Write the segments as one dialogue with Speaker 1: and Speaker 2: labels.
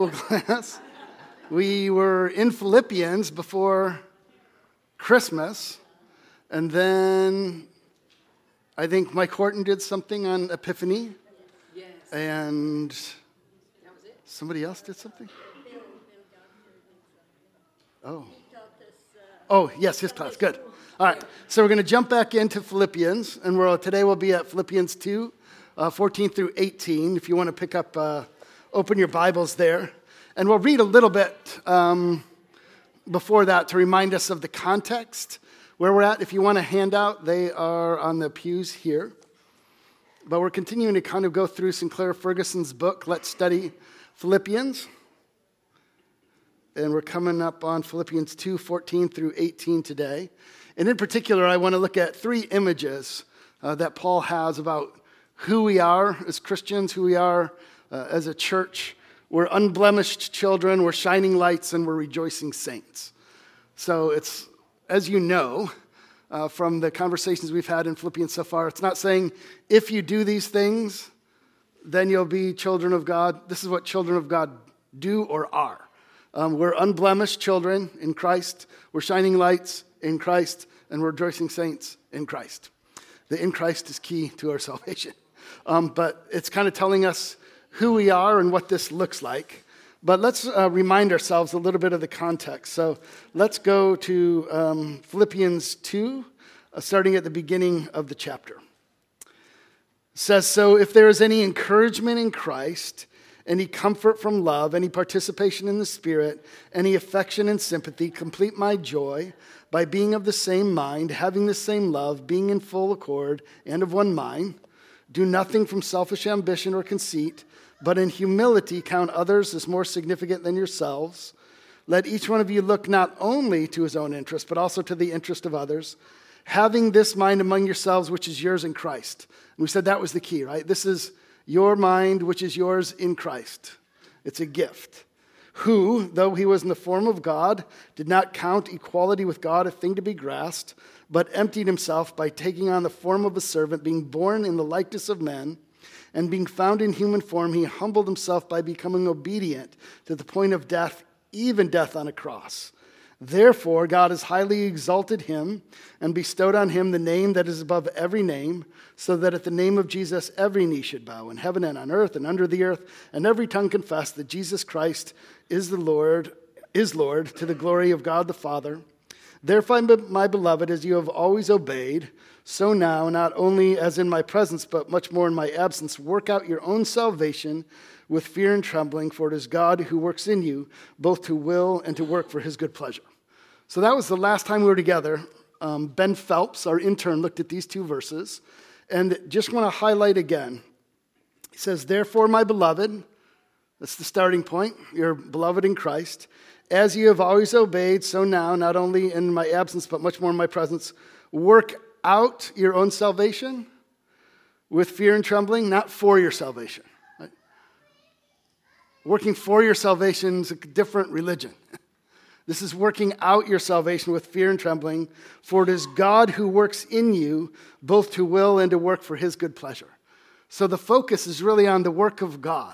Speaker 1: Class. We were in Philippians before Christmas, and then I think Mike Horton did something on Epiphany.
Speaker 2: Yes.
Speaker 1: And
Speaker 2: That was it?
Speaker 1: somebody else did something? Oh.
Speaker 3: He taught us,
Speaker 1: Oh, yes, his class. Good. All right. So we're going to jump back into Philippians, and today we'll be at Philippians 2, 14 through 18. If you want to pick up, open your Bibles there. And we'll read a little bit before that to remind us of the context where we're at. If you want a handout, they are on the pews here. But we're continuing to kind of go through Sinclair Ferguson's book, Let's Study Philippians. And we're coming up on Philippians 2, 14 through 18 today. And in particular, I want to look at three images that Paul has about who we are as Christians, who we are as a church. We're unblemished children, we're shining lights, and we're rejoicing saints. So it's, as you know, from the conversations we've had in Philippians so far, it's not saying if you do these things, then you'll be children of God. This is what children of God do or are. We're unblemished children in Christ. We're shining lights in Christ, and we're rejoicing saints in Christ. The in Christ is key to our salvation. But it's kind of telling us who we are and what this looks like. But let's remind ourselves a little bit of the context. So let's go to Philippians 2, starting at the beginning of the chapter. It says, "So if there is any encouragement in Christ, any comfort from love, any participation in the Spirit, any affection and sympathy, complete my joy by being of the same mind, having the same love, being in full accord and of one mind. Do nothing from selfish ambition or conceit, but in humility count others as more significant than yourselves. Let each one of you look not only to his own interest, but also to the interest of others, having this mind among yourselves, which is yours in Christ." And we said that was the key, right? This is your mind, which is yours in Christ. It's a gift. "Who, though he was in the form of God, did not count equality with God a thing to be grasped, but emptied himself by taking on the form of a servant, being born in the likeness of men, and being found in human form, he humbled himself by becoming obedient to the point of death, even death on a cross. Therefore, God has highly exalted him and bestowed on him the name that is above every name, so that at the name of Jesus every knee should bow in heaven and on earth and under the earth, and every tongue confess that Jesus Christ is Lord, to the glory of God the Father. Therefore, my beloved, as you have always obeyed, so now, not only as in my presence, but much more in my absence, work out your own salvation with fear and trembling, for it is God who works in you, both to will and to work for his good pleasure." So that was the last time we were together. Ben Phelps, our intern, looked at these two verses, and just want to highlight again. He says, "Therefore, my beloved," that's the starting point, "you're beloved in Christ, as you have always obeyed, so now, not only in my absence, but much more in my presence, work out your own salvation with fear and trembling," not for your salvation. Right? Working for your salvation is a different religion. This is working out your salvation with fear and trembling, for it is God who works in you, both to will and to work for his good pleasure. So the focus is really on the work of God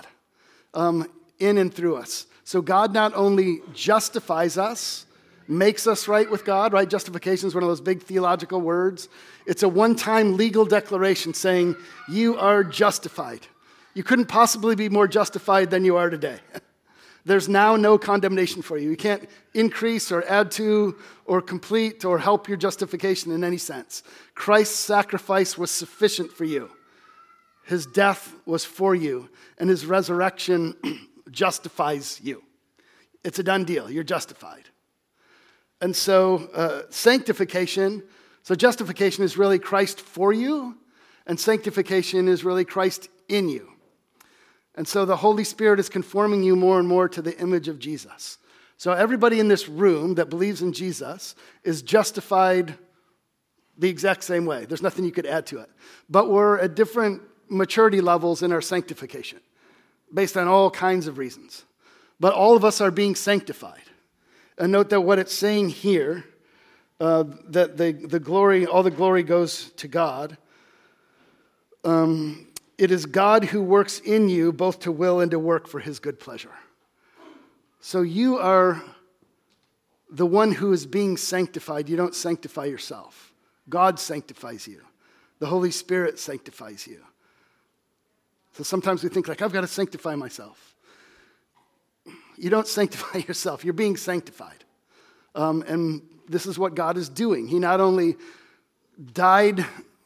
Speaker 1: in and through us. So God not only justifies us, makes us right with God, right? Justification is one of those big theological words. It's a one-time legal declaration saying you are justified. You couldn't possibly be more justified than you are today. There's now no condemnation for you. You can't increase or add to or complete or help your justification in any sense. Christ's sacrifice was sufficient for you. His death was for you, and his resurrection justifies you. It's a done deal. You're justified. And so sanctification, so justification is really Christ for you, and sanctification is really Christ in you. And so the Holy Spirit is conforming you more and more to the image of Jesus. So everybody in this room that believes in Jesus is justified the exact same way. There's nothing you could add to it. But we're at different maturity levels in our sanctification, based on all kinds of reasons. But all of us are being sanctified. And note that what it's saying here, that the glory, all the glory goes to God. It is God who works in you both to will and to work for his good pleasure. So you are the one who is being sanctified. You don't sanctify yourself. God sanctifies you. The Holy Spirit sanctifies you. So sometimes we think like, I've got to sanctify myself. You don't sanctify yourself. You're being sanctified. And this is what God is doing. Jesus not only died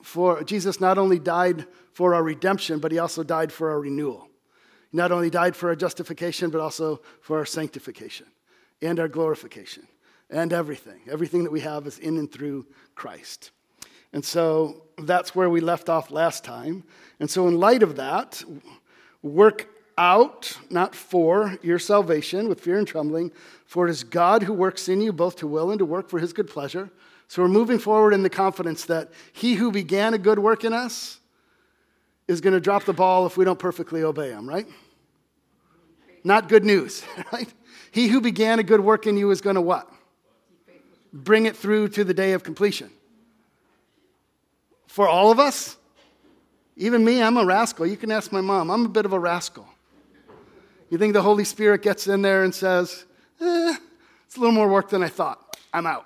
Speaker 1: for our redemption, but he also died for our renewal. He not only died for our justification, but also for our sanctification and our glorification and everything. Everything that we have is in and through Christ. And so that's where we left off last time. And so in light of that, work out, not for, your salvation with fear and trembling, for it is God who works in you both to will and to work for his good pleasure. So we're moving forward in the confidence that he who began a good work in us is going to drop the ball if we don't perfectly obey him, right? Not good news, right? He who began a good work in you is going to what? Bring it through to the day of completion. For all of us, even me, I'm a rascal. You can ask my mom. I'm a bit of a rascal. You think the Holy Spirit gets in there and says, it's a little more work than I thought. I'm out.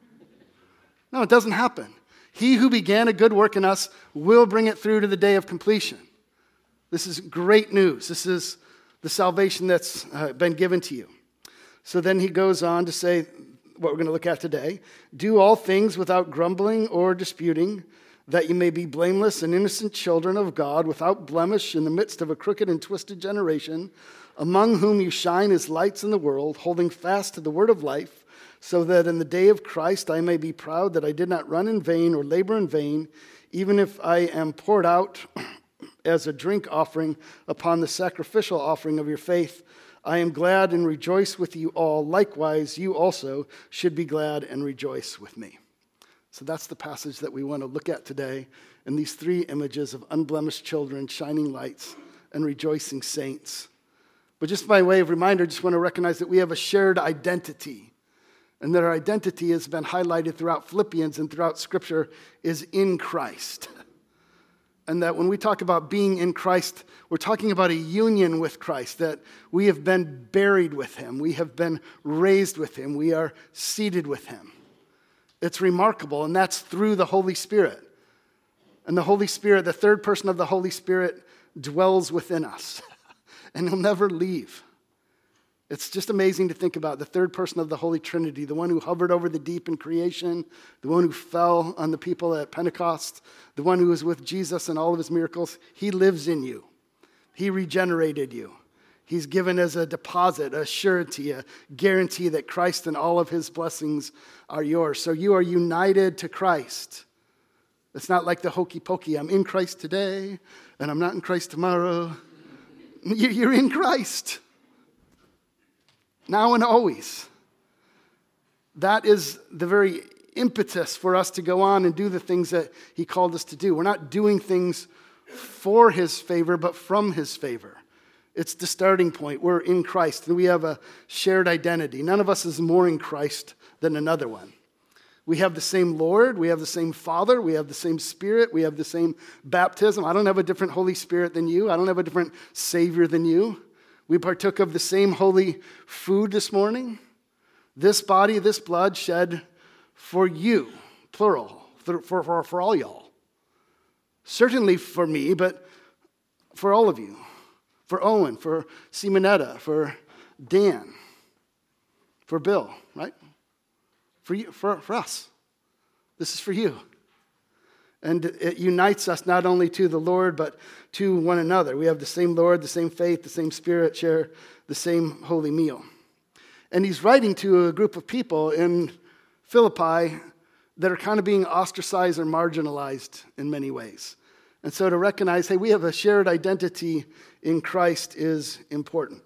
Speaker 1: No, it doesn't happen. He who began a good work in us will bring it through to the day of completion. This is great news. This is the salvation that's been given to you. So then he goes on to say what we're going to look at today. Do all things without grumbling or disputing, that you may be blameless and innocent children of God, without blemish in the midst of a crooked and twisted generation, among whom you shine as lights in the world, holding fast to the word of life, so that in the day of Christ I may be proud that I did not run in vain or labor in vain, even if I am poured out as a drink offering upon the sacrificial offering of your faith. I am glad and rejoice with you all. Likewise, you also should be glad and rejoice with me. So that's the passage that we want to look at today, in these three images of unblemished children, shining lights, and rejoicing saints. But just by way of reminder, I just want to recognize that we have a shared identity, and that our identity has been highlighted throughout Philippians and throughout Scripture is in Christ. And that when we talk about being in Christ, we're talking about a union with Christ, that we have been buried with him, we have been raised with him, we are seated with him. It's remarkable, and that's through the Holy Spirit. And the Holy Spirit, the third person of the Holy Spirit, dwells within us, and he'll never leave. It's just amazing to think about the third person of the Holy Trinity, the one who hovered over the deep in creation, the one who fell on the people at Pentecost, the one who was with Jesus and all of his miracles. He lives in you. He regenerated you. He's given as a deposit, a surety, a guarantee that Christ and all of his blessings are yours. So you are united to Christ. It's not like the hokey pokey. I'm in Christ today, and I'm not in Christ tomorrow. You're in Christ. Now and always. That is the very impetus for us to go on and do the things that he called us to do. We're not doing things for his favor, but from his favor. It's the starting point. We're in Christ, and we have a shared identity. None of us is more in Christ than another one. We have the same Lord. We have the same Father. We have the same Spirit. We have the same baptism. I don't have a different Holy Spirit than you. I don't have a different Savior than you. We partook of the same holy food this morning. This body, this blood shed for you, plural, for all y'all. Certainly for me, but for all of you. For Owen, for Simonetta, for Dan, for Bill, right? For you, for us. This is for you. And it unites us not only to the Lord, but to one another. We have the same Lord, the same faith, the same Spirit, share the same holy meal. And he's writing to a group of people in Philippi that are kind of being ostracized or marginalized in many ways. And so to recognize, hey, we have a shared identity in Christ is important.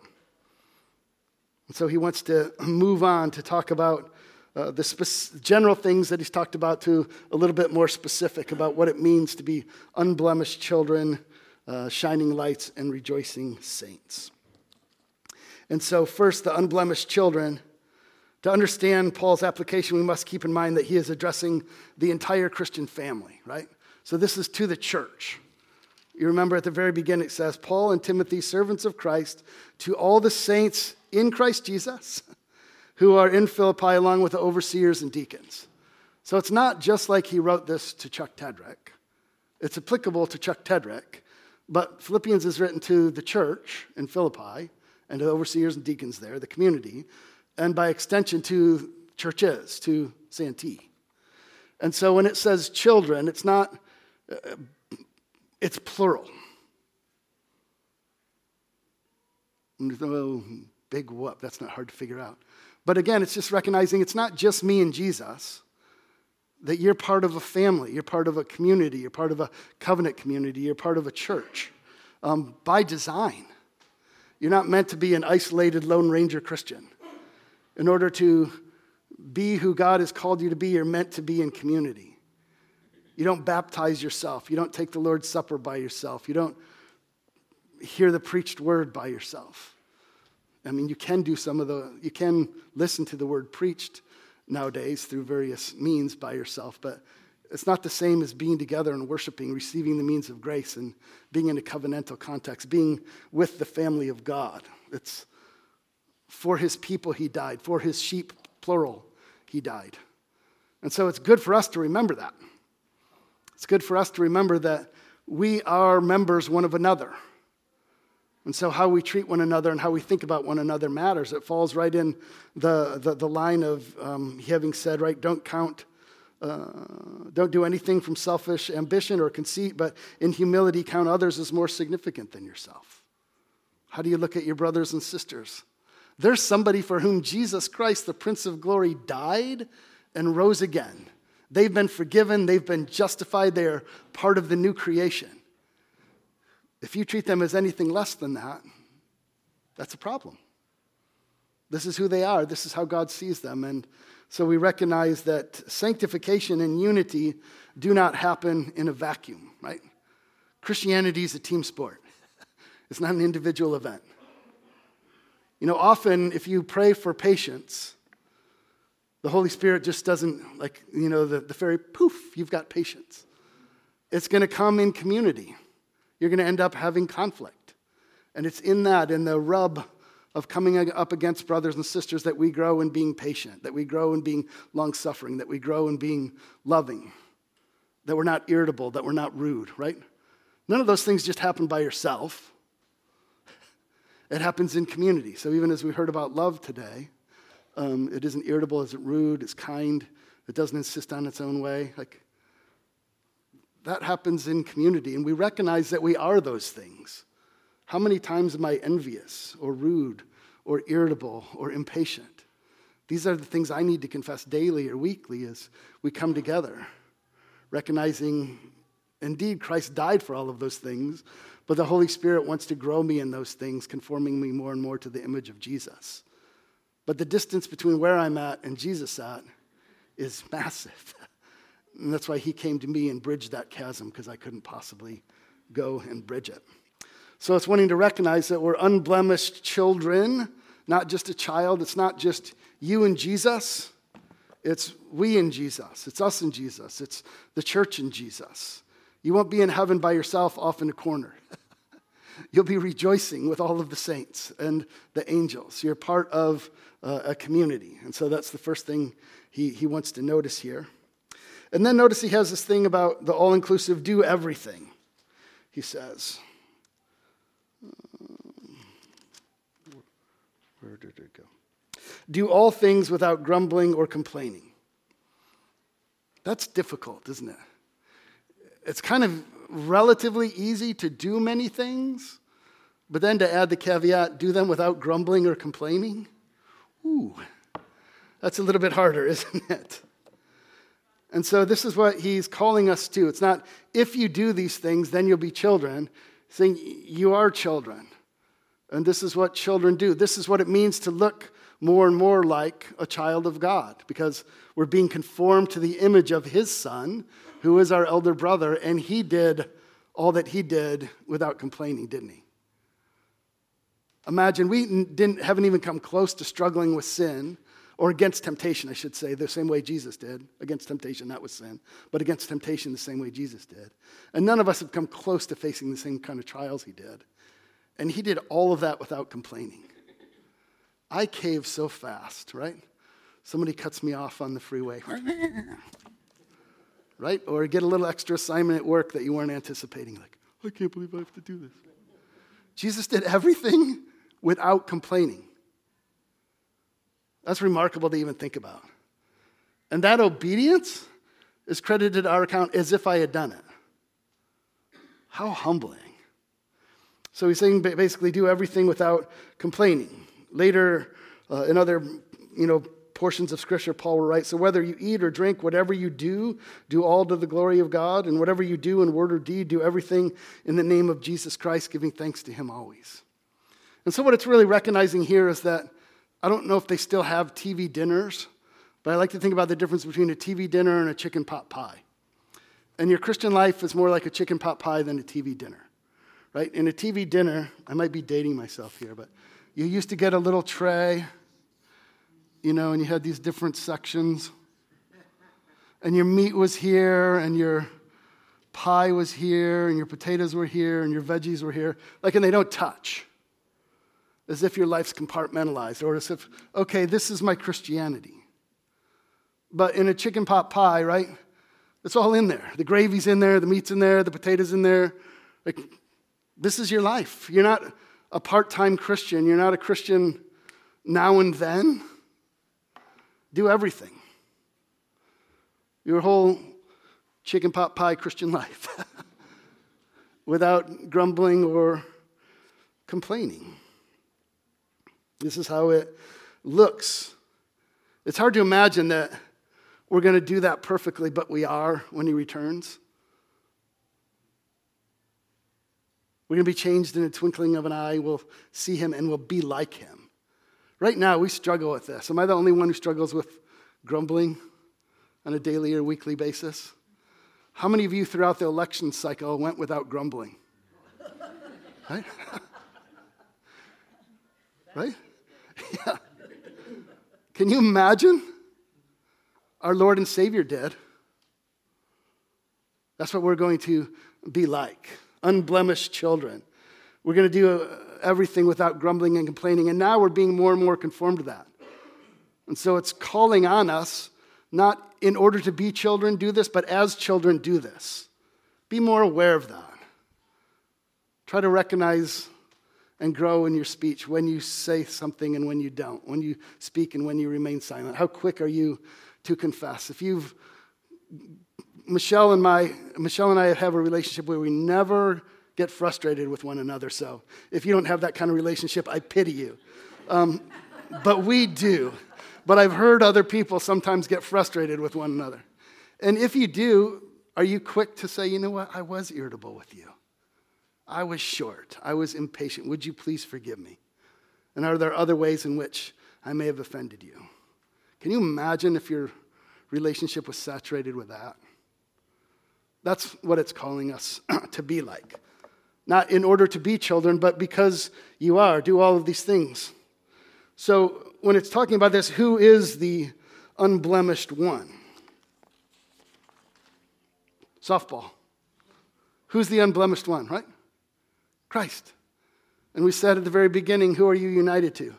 Speaker 1: And so he wants to move on to talk about the general things that he's talked about to a little bit more specific about what it means to be unblemished children, shining lights, and rejoicing saints. And so first, the unblemished children. To understand Paul's application, we must keep in mind that he is addressing the entire Christian family, right? So this is to the church. You remember at the very beginning it says, Paul and Timothy, servants of Christ, to all the saints in Christ Jesus who are in Philippi along with the overseers and deacons. So it's not just like he wrote this to Chuck Tedrick. It's applicable to Chuck Tedrick, but Philippians is written to the church in Philippi and to the overseers and deacons there, the community, and by extension to churches, to Santee. And so when it says children, it's not, it's plural. Oh, big whoop, that's not hard to figure out. But again, it's just recognizing it's not just me and Jesus, that you're part of a family, you're part of a community, you're part of a covenant community, you're part of a church by design. You're not meant to be an isolated Lone Ranger Christian. In order to be who God has called you to be, you're meant to be in community. You don't baptize yourself. You don't take the Lord's Supper by yourself. You don't hear the preached word by yourself. I mean, you can listen to the word preached nowadays through various means by yourself, but it's not the same as being together and worshiping, receiving the means of grace, and being in a covenantal context, being with the family of God. It's for his people he died, for his sheep, plural, he died. And so it's good for us to remember that. It's good for us to remember that we are members one of another. And so how we treat one another and how we think about one another matters. It falls right in the line of having said, right, don't do anything from selfish ambition or conceit, but in humility count others as more significant than yourself. How do you look at your brothers and sisters? There's somebody for whom Jesus Christ, the Prince of Glory, died and rose again. They've been forgiven. They've been justified. They are part of the new creation. If you treat them as anything less than that, that's a problem. This is who they are. This is how God sees them. And so we recognize that sanctification and unity do not happen in a vacuum, right? Christianity is a team sport. It's not an individual event. You know, often if you pray for patience, the Holy Spirit just doesn't, like, you know, the fairy, poof, you've got patience. It's going to come in community. You're going to end up having conflict. And it's in the rub of coming up against brothers and sisters that we grow in being patient, that we grow in being long-suffering, that we grow in being loving, that we're not irritable, that we're not rude, right? None of those things just happen by yourself. It happens in community. So even as we heard about love today, it isn't irritable, isn't rude, it's kind, it doesn't insist on its own way. Like, that happens in community, and we recognize that we are those things. How many times am I envious or rude or irritable or impatient? These are the things I need to confess daily or weekly as we come together, recognizing, indeed, Christ died for all of those things, but the Holy Spirit wants to grow me in those things, conforming me more and more to the image of Jesus. But the distance between where I'm at and Jesus at is massive. And that's why he came to me and bridged that chasm, because I couldn't possibly go and bridge it. So it's wanting to recognize that we're unblemished children, not just a child. It's not just you and Jesus. It's we and Jesus. It's us and Jesus. It's the church and Jesus. You won't be in heaven by yourself off in a corner. You'll be rejoicing with all of the saints and the angels. You're part of a community. And so that's the first thing he wants to notice here. And then notice he has this thing about the all-inclusive do everything, he says. Where did it go? Do all things without grumbling or complaining. That's difficult, isn't it? It's kind of relatively easy to do many things, but then to add the caveat, do them without grumbling or complaining. Ooh, that's a little bit harder, isn't it? And so this is what he's calling us to. It's not, if you do these things, then you'll be children. He's saying, you are children. And this is what children do. This is what it means to look more and more like a child of God, because we're being conformed to the image of his Son, who is our elder brother, and he did all that he did without complaining, didn't he? Imagine, we haven't even come close to struggling with sin, or against temptation, I should say, the same way Jesus did. Against temptation, not with sin, but against temptation the same way Jesus did. And none of us have come close to facing the same kind of trials he did. And he did all of that without complaining. I cave so fast, right? Somebody cuts me off on the freeway, right? Or get a little extra assignment at work that you weren't anticipating, like, I can't believe I have to do this. Jesus did everything without complaining. That's remarkable to even think about. And that obedience is credited to our account as if I had done it. How humbling. So he's saying basically do everything without complaining. Later, in other portions of Scripture, Paul will write, so whether you eat or drink, whatever you do all to the glory of God, and whatever you do in word or deed, do everything in the name of Jesus Christ, giving thanks to him always. And so what it's really recognizing here is that, I don't know if they still have TV dinners, but I like to think about the difference between a TV dinner and a chicken pot pie. And your Christian life is more like a chicken pot pie than a TV dinner, right? In a TV dinner, I might be dating myself here, but you used to get a little tray, and you had these different sections. And your meat was here, and your pie was here, and your potatoes were here, and your veggies were here. And they don't touch. As if your life's compartmentalized, or as if, okay, this is my Christianity. But in a chicken pot pie, right, it's all in there. The gravy's in there, the meat's in there, the potatoes in there. This is your life. You're not a part-time Christian. You're not a Christian now and then. Do everything. Your whole chicken pot pie Christian life without grumbling or complaining. This is how it looks. It's hard to imagine that we're going to do that perfectly, but we are when he returns. We're going to be changed in a twinkling of an eye. We'll see him and we'll be like him. Right now, we struggle with this. Am I the only one who struggles with grumbling on a daily or weekly basis? How many of you throughout the election cycle went without grumbling? Right? Right? Yeah. Can you imagine? Our Lord and Savior did. That's what we're going to be like. Unblemished children. We're going to do everything without grumbling and complaining. And now we're being more and more conformed to that. And so it's calling on us, not in order to be children, do this, but as children, do this. Be more aware of that. Try to recognize and grow in your speech when you say something and when you don't, when you speak and when you remain silent. How quick are you to confess? Michelle and I have a relationship where we never get frustrated with one another. So if you don't have that kind of relationship, I pity you. But we do. But I've heard other people sometimes get frustrated with one another. And if you do, are you quick to say, you know what, I was irritable with you. I was short. I was impatient. Would you please forgive me? And are there other ways in which I may have offended you? Can you imagine if your relationship was saturated with that? That's what it's calling us to be like. Not in order to be children, but because you are. Do all of these things. So when it's talking about this, who is the unblemished one? Softball. Who's the unblemished one, right? Christ. And we said at the very beginning, who are you united to?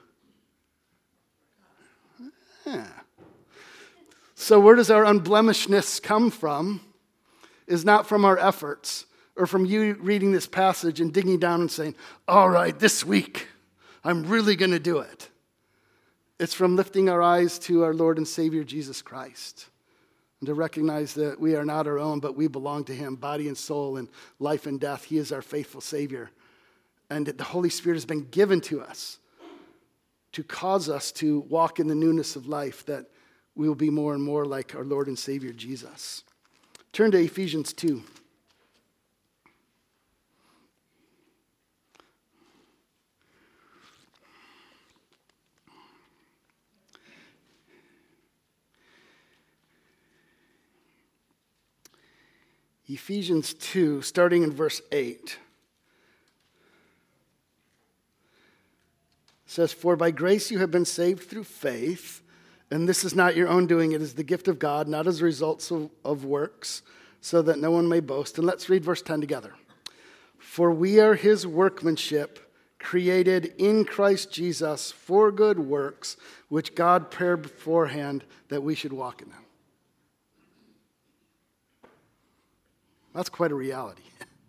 Speaker 1: Yeah. So where does our unblemishedness come from? Is not from our efforts or from you reading this passage and digging down and saying, all right, this week, I'm really going to do it. It's from lifting our eyes to our Lord and Savior, Jesus Christ, and to recognize that we are not our own, but we belong to him, body and soul, and life and death. He is our faithful Savior. And the Holy Spirit has been given to us to cause us to walk in the newness of life, that we will be more and more like our Lord and Savior, Jesus. Turn to Ephesians 2. Ephesians 2, starting in verse 8. Says, for by grace you have been saved through faith, and this is not your own doing, it is the gift of God, not as a result of works, so that no one may boast. And let's read verse 10 together. For we are his workmanship, created in Christ Jesus for good works, which God prepared beforehand that we should walk in them. That's quite a reality.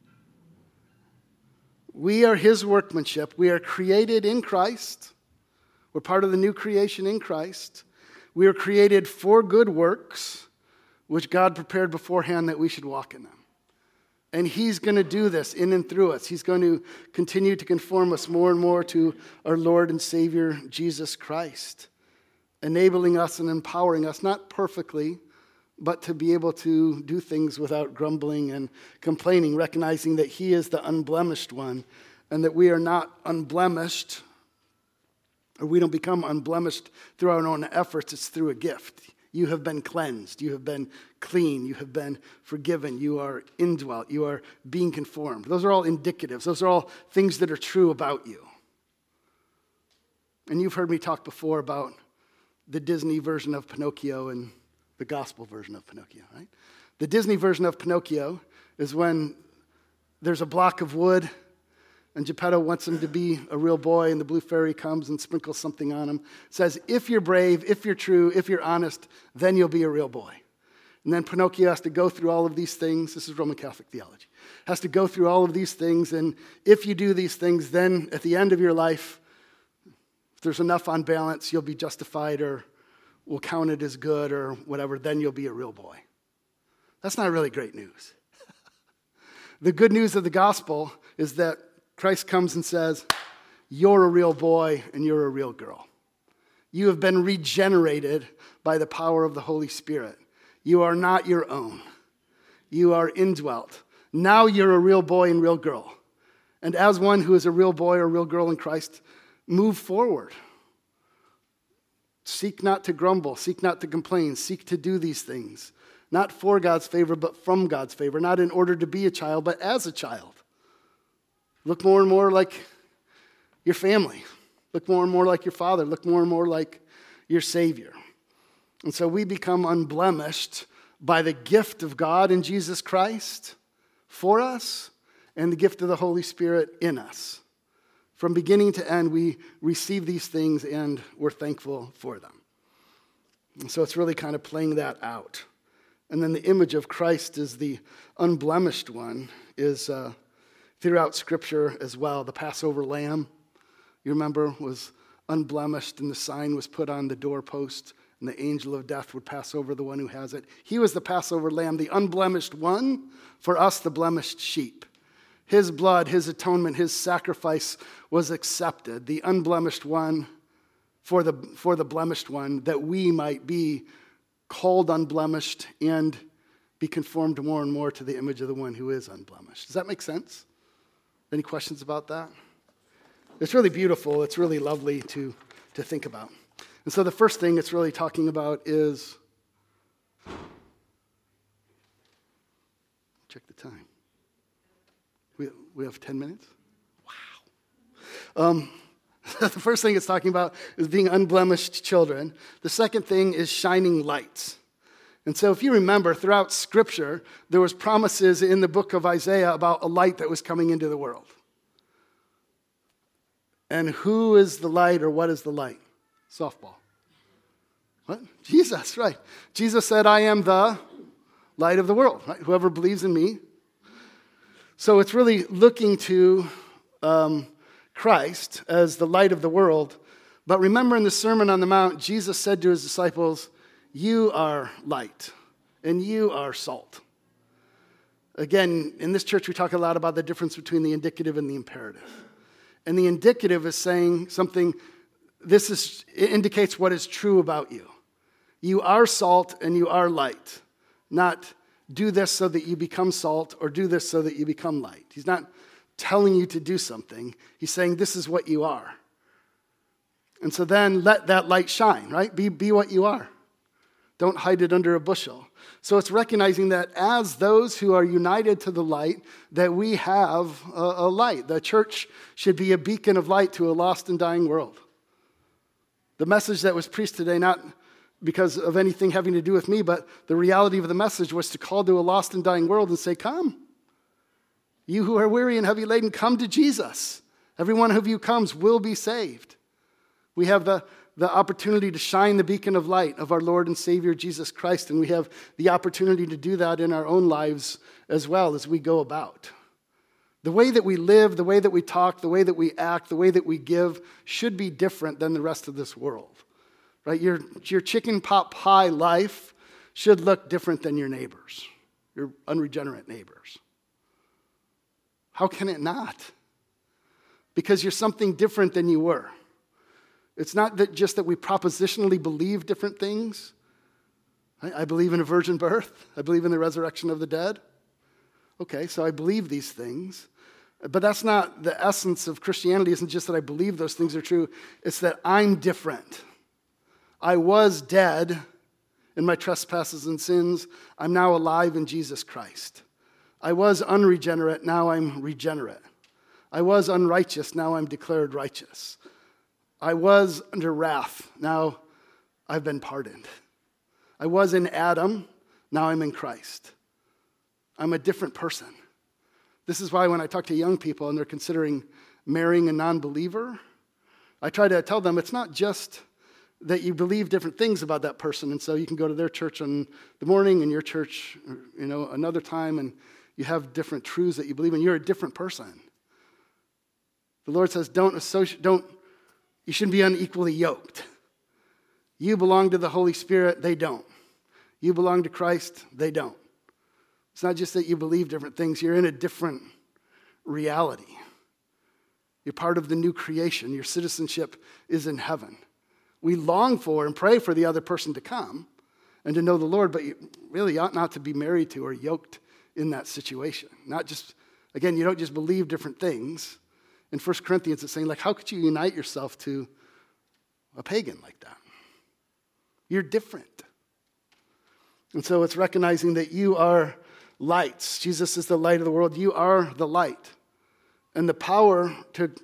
Speaker 1: We are his workmanship. We are created in Christ. We're part of the new creation in Christ. We are created for good works, which God prepared beforehand that we should walk in them. And he's going to do this in and through us. He's going to continue to conform us more and more to our Lord and Savior, Jesus Christ, enabling us and empowering us, not perfectly, but to be able to do things without grumbling and complaining, recognizing that he is the unblemished one and that we are not unblemished, or we don't become unblemished through our own efforts. It's through a gift. You have been cleansed. You have been clean. You have been forgiven. You are indwelt. You are being conformed. Those are all indicatives. Those are all things that are true about you. And you've heard me talk before about the Disney version of Pinocchio and the gospel version of Pinocchio, right? The Disney version of Pinocchio is when there's a block of wood and Geppetto wants him to be a real boy, and the blue fairy comes and sprinkles something on him. It says, if you're brave, if you're true, if you're honest, then you'll be a real boy. And then Pinocchio has to go through all of these things. This is Roman Catholic theology. Has to go through all of these things, and if you do these things, then at the end of your life, if there's enough on balance, you'll be justified or will count it as good or whatever, then you'll be a real boy. That's not really great news. The good news of the gospel is that Christ comes and says, you're a real boy and you're a real girl. You have been regenerated by the power of the Holy Spirit. You are not your own. You are indwelt. Now you're a real boy and real girl. And as one who is a real boy or real girl in Christ, move forward. Seek not to grumble. Seek not to complain. Seek to do these things. Not for God's favor, but from God's favor. Not in order to be a child, but as a child. Look more and more like your family. Look more and more like your father. Look more and more like your Savior. And so we become unblemished by the gift of God in Jesus Christ for us and the gift of the Holy Spirit in us. From beginning to end, we receive these things and we're thankful for them. And so it's really kind of playing that out. And then the image of Christ as the unblemished one is throughout Scripture as well. The Passover lamb, you remember, was unblemished, and the sign was put on the doorpost, and the angel of death would pass over the one who has it. He was the Passover lamb, the unblemished one, for us, the blemished sheep. His blood, his atonement, his sacrifice was accepted, the unblemished one for the blemished one, that we might be called unblemished and be conformed more and more to the image of the one who is unblemished. Does that make sense? Any questions about that? It's really beautiful. It's really lovely to think about. And so the first thing it's really talking about is, check the time. We have 10 minutes? Wow. The first thing it's talking about is being unblemished children. The second thing is shining lights. And so if you remember, throughout Scripture, there was promises in the book of Isaiah about a light that was coming into the world. And who is the light, or what is the light? Softball. What? Jesus, right. Jesus said, I am the light of the world. Right? Whoever believes in me. So it's really looking to Christ as the light of the world. But remember in the Sermon on the Mount, Jesus said to his disciples, you are light, and you are salt. Again, in this church, we talk a lot about the difference between the indicative and the imperative. And the indicative is saying something, it indicates what is true about you. You are salt and you are light. Not do this so that you become salt or do this so that you become light. He's not telling you to do something. He's saying this is what you are. And so then let that light shine, right? Be what you are. Don't hide it under a bushel. So it's recognizing that as those who are united to the light, that we have a light. The church should be a beacon of light to a lost and dying world. The message that was preached today, not because of anything having to do with me, but the reality of the message was to call to a lost and dying world and say, come. You who are weary and heavy laden, come to Jesus. Every one of you comes will be saved. We have the opportunity to shine the beacon of light of our Lord and Savior Jesus Christ, and we have the opportunity to do that in our own lives as well as we go about. The way that we live, the way that we talk, the way that we act, the way that we give should be different than the rest of this world. Right? Your chicken pot pie life should look different than your neighbors, your unregenerate neighbors. How can it not? Because you're something different than you were. It's not that just that we propositionally believe different things. I believe in a virgin birth. I believe in the resurrection of the dead. Okay, so I believe these things. But that's not the essence of Christianity. Isn't just that I believe those things are true. It's that I'm different. I was dead in my trespasses and sins. I'm now alive in Jesus Christ. I was unregenerate. Now I'm regenerate. I was unrighteous. Now I'm declared righteous. I was under wrath. Now I've been pardoned. I was in Adam. Now I'm in Christ. I'm a different person. This is why when I talk to young people and they're considering marrying a non-believer, I try to tell them it's not just that you believe different things about that person, and so you can go to their church in the morning and your church, another time, and you have different truths that you believe in. You're a different person. The Lord says, you shouldn't be unequally yoked. You belong to the Holy Spirit, they don't. You belong to Christ, they don't. It's not just that you believe different things, you're in a different reality. You're part of the new creation. Your citizenship is in heaven. We long for and pray for the other person to come and to know the Lord, but you really ought not to be married to or yoked in that situation. Not just, again, you don't just believe different things. In 1 Corinthians, it's saying, how could you unite yourself to a pagan like that? You're different. And so it's recognizing that you are lights. Jesus is the light of the world. You are the light. And the power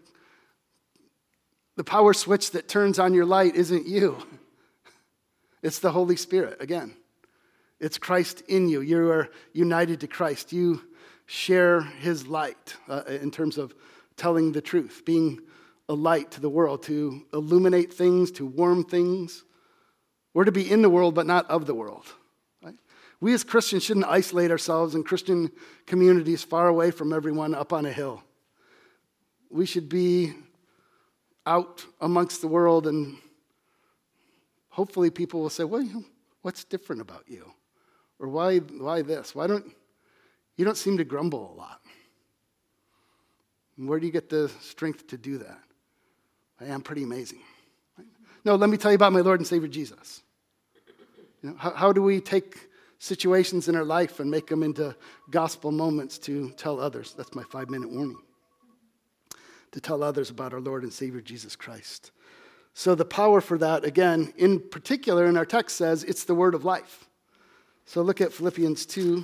Speaker 1: switch that turns on your light isn't you. It's the Holy Spirit, again. It's Christ in you. You are united to Christ. You share his light in terms of telling the truth, being a light to the world, to illuminate things, to warm things. We're to be in the world, but not of the world. Right? We as Christians shouldn't isolate ourselves in Christian communities far away from everyone up on a hill. We should be out amongst the world, and hopefully people will say, well, what's different about you? Or why this? You don't seem to grumble a lot. And where do you get the strength to do that? I am pretty amazing. No, let me tell you about my Lord and Savior Jesus. How do we take situations in our life and make them into gospel moments to tell others? That's my 5-minute warning. To tell others about our Lord and Savior Jesus Christ. So the power for that, again, in particular in our text says it's the word of life. So look at Philippians 2.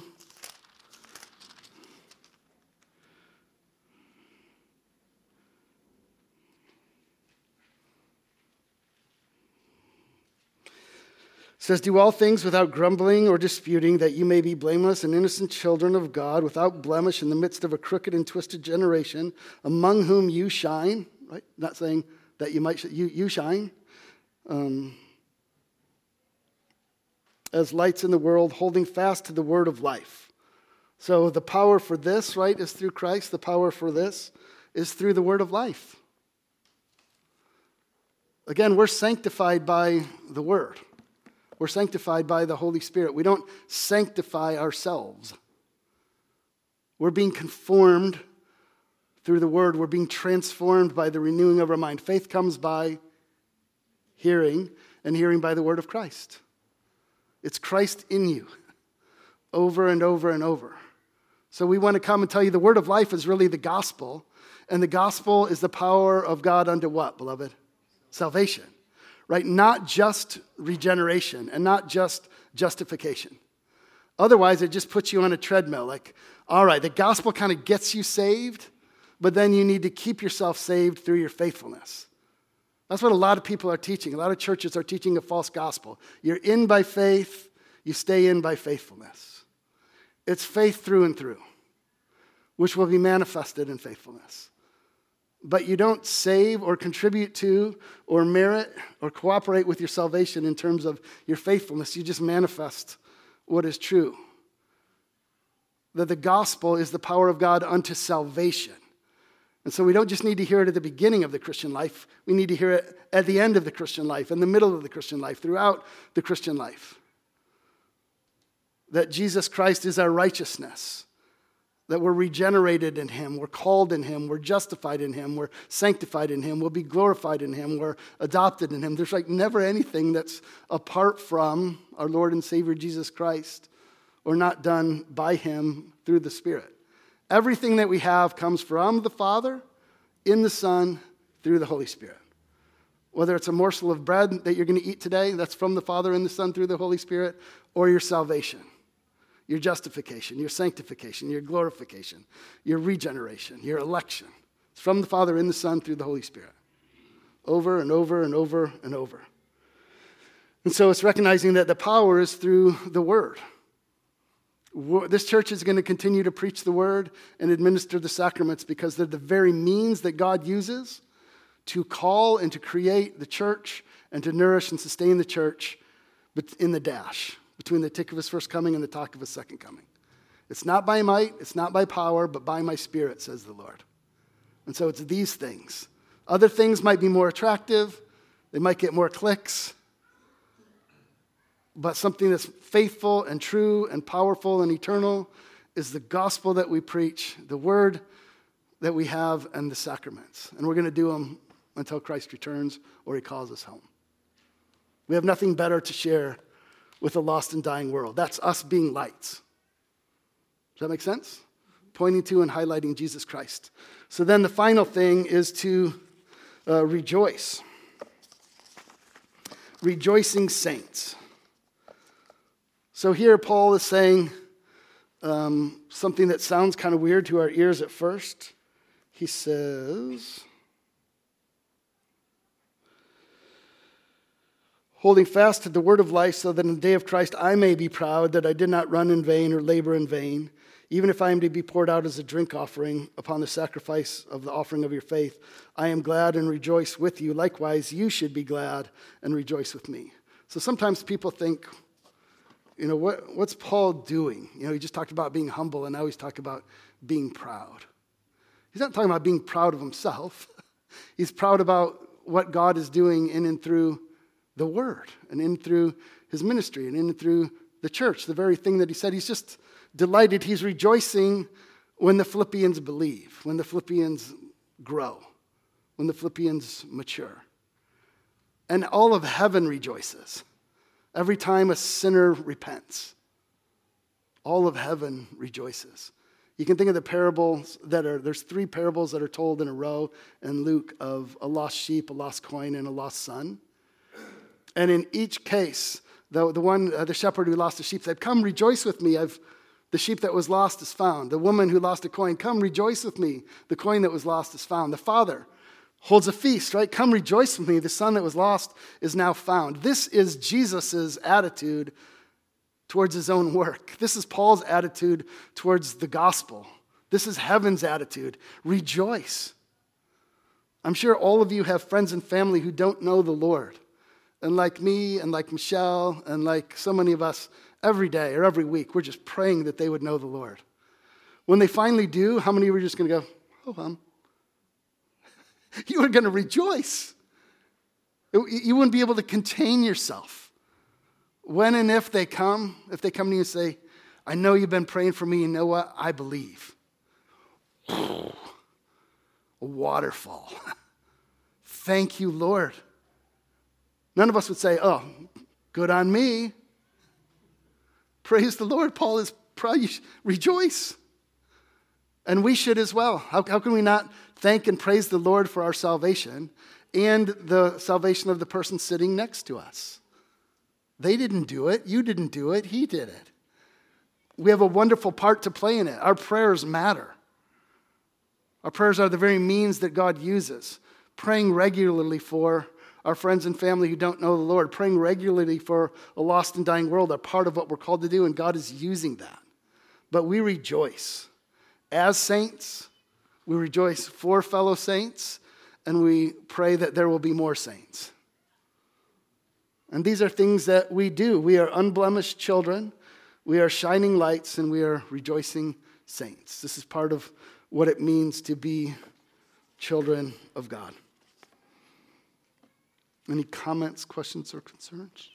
Speaker 1: It says, do all things without grumbling or disputing, that you may be blameless and innocent children of God, without blemish in the midst of a crooked and twisted generation, among whom you shine. Right? Not saying that you might, you shine. As lights in the world, holding fast to the word of life. So the power for this, right, is through Christ. The power for this is through the word of life. Again, we're sanctified by the word. We're sanctified by the Holy Spirit. We don't sanctify ourselves. We're being conformed through the word. We're being transformed by the renewing of our mind. Faith comes by hearing, and hearing by the word of Christ. It's Christ in you, over and over and over. So we want to come and tell you the word of life is really the gospel, and the gospel is the power of God unto what, beloved? Salvation. Right? Not just regeneration and not just justification. Otherwise, it just puts you on a treadmill. Like, all right, the gospel kind of gets you saved, but then you need to keep yourself saved through your faithfulness. That's what a lot of people are teaching. A lot of churches are teaching a false gospel. You're in by faith, you stay in by faithfulness. It's faith through and through, which will be manifested in faithfulness. but you don't save or contribute to or merit or cooperate with your salvation in terms of your faithfulness. You just manifest what is true. That the gospel is the power of God unto salvation. And so we don't just need to hear it at the beginning of the Christian life. We need to hear it at the end of the Christian life, in the middle of the Christian life, throughout the Christian life. That Jesus Christ is our righteousness. That we're regenerated in him, we're called in him, we're justified in him, we're sanctified in him, we'll be glorified in him, we're adopted in him. There's like never anything that's apart from our Lord and Savior Jesus Christ or not done by him through the Spirit. Everything that we have comes from the Father, in the Son, through the Holy Spirit. Whether it's a morsel of bread that you're going to eat today, that's from the Father and the Son through the Holy Spirit, or your salvation. Your justification, your sanctification, your glorification, your regeneration, your election. It's from the Father and the Son through the Holy Spirit. Over and over and over and over. And so it's recognizing that the power is through the Word. This church is going to continue to preach the Word and administer the sacraments because they're the very means that God uses to call and to create the church and to nourish and sustain the church in the dash. Between the tick of his first coming and the talk of his second coming. It's not by might, it's not by power, but by my Spirit, says the Lord. And so it's these things. Other things might be more attractive. They might get more clicks. But something that's faithful and true and powerful and eternal is the gospel that we preach, the word that we have, and the sacraments. And we're going to do them until Christ returns or he calls us home. We have nothing better to share with a lost and dying world. That's us being lights. Does that make sense? Pointing to and highlighting Jesus Christ. So then the final thing is to rejoice. Rejoicing saints. So here Paul is saying something that sounds kind of weird to our ears at first. He says, holding fast to the word of life, so that in the day of Christ I may be proud that I did not run in vain or labor in vain, even if I am to be poured out as a drink offering upon the sacrifice of the offering of your faith. I am glad and rejoice with you. Likewise, you should be glad and rejoice with me. So sometimes people think, what's Paul doing? He just talked about being humble, and now he's talking about being proud. He's not talking about being proud of himself. He's proud about what God is doing in and through the word, and in through his ministry, and in and through the church, the very thing that he said. He's just delighted. He's rejoicing when the Philippians believe, when the Philippians grow, when the Philippians mature. And all of heaven rejoices every time a sinner repents. All of heaven rejoices. You can think of the parables there's 3 parables that are told in a row in Luke of a lost sheep, a lost coin, and a lost son. And in each case, the shepherd who lost the sheep said, come rejoice with me. The sheep that was lost is found. The woman who lost a coin, come rejoice with me. The coin that was lost is found. The father holds a feast, right? Come rejoice with me. The son that was lost is now found. This is Jesus' attitude towards his own work. This is Paul's attitude towards the gospel. This is heaven's attitude. Rejoice. I'm sure all of you have friends and family who don't know the Lord. And like me and like Michelle and like so many of us, every day or every week, we're just praying that they would know the Lord. When they finally do, how many of you are just going to go, oh, hum? You are going to rejoice. You wouldn't be able to contain yourself. When and if they come to you and say, I know you've been praying for me, you know what? I believe. A waterfall. Thank you, Lord. None of us would say, oh, good on me. Praise the Lord. Paul is proud. You rejoice. And we should as well. How can we not thank and praise the Lord for our salvation and the salvation of the person sitting next to us? They didn't do it. You didn't do it. He did it. We have a wonderful part to play in it. Our prayers matter. Our prayers are the very means that God uses. Praying regularly for our friends and family who don't know the Lord, praying regularly for a lost and dying world are part of what we're called to do, and God is using that. But we rejoice. As saints, We rejoice for fellow saints, and we pray that there will be more saints. And these are things that we do. We are unblemished children. We are shining lights, and we are rejoicing saints. This is part of what it means to be children of God. Any comments, questions, or concerns?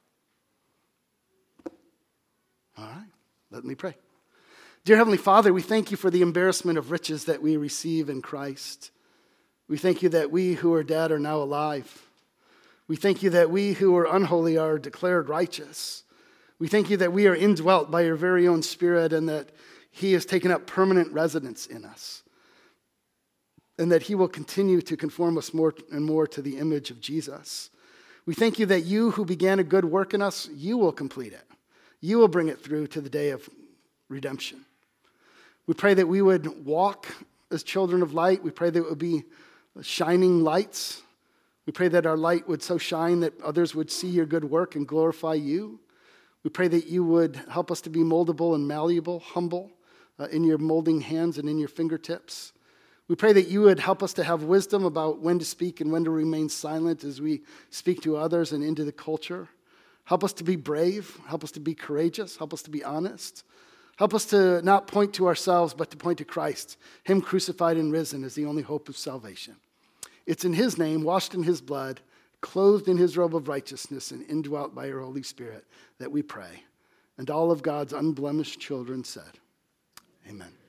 Speaker 1: All right, let me pray. Dear Heavenly Father, we thank you for the embarrassment of riches that we receive in Christ. We thank you that we who are dead are now alive. We thank you that we who are unholy are declared righteous. We thank you that we are indwelt by your very own Spirit and that he has taken up permanent residence in us. And that he will continue to conform us more and more to the image of Jesus. We thank you that you who began a good work in us, you will complete it. You will bring it through to the day of redemption. We pray that we would walk as children of light. We pray that it would be shining lights. We pray that our light would so shine that others would see your good work and glorify you. We pray that you would help us to be moldable and malleable, humble in your molding hands and in your fingertips. We pray that you would help us to have wisdom about when to speak and when to remain silent as we speak to others and into the culture. Help us to be brave. Help us to be courageous. Help us to be honest. Help us to not point to ourselves, but to point to Christ, him crucified and risen as the only hope of salvation. It's in his name, washed in his blood, clothed in his robe of righteousness, and indwelt by your Holy Spirit that we pray. And all of God's unblemished children said, amen.